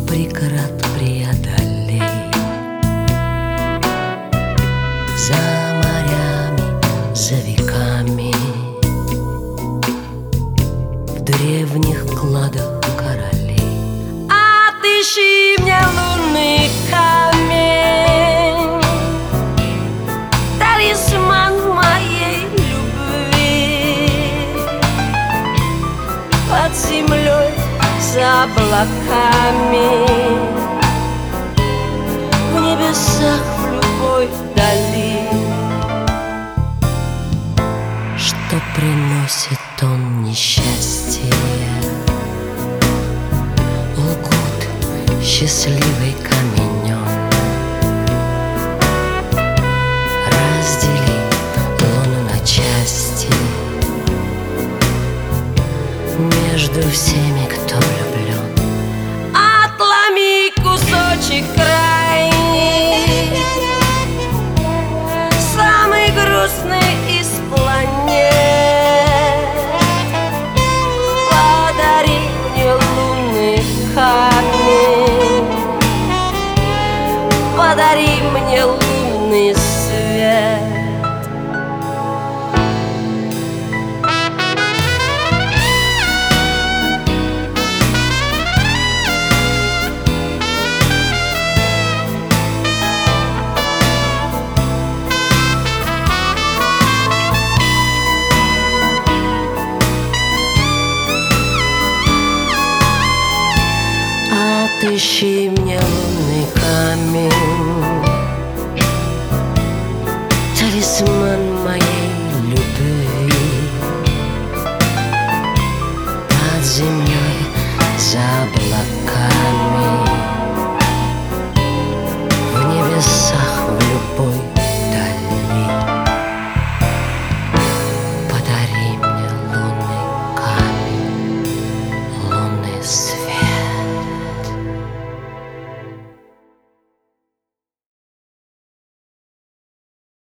преград преодолей. За морями, за веками, в древних кладах королей. Отыщи мне лунный камень, талисман моей любви. Под землей, за облаками, в небесах, в любой дали. Что приносит он несчастье? Лгут счастливый каменем. Раздели луну на части между всеми, кто влюблен. Отломи кусочек крайний, самый грустный из планет. Подари мне лунный камень, подари мне лунный свет. Отыщи мне лунный камень, талисман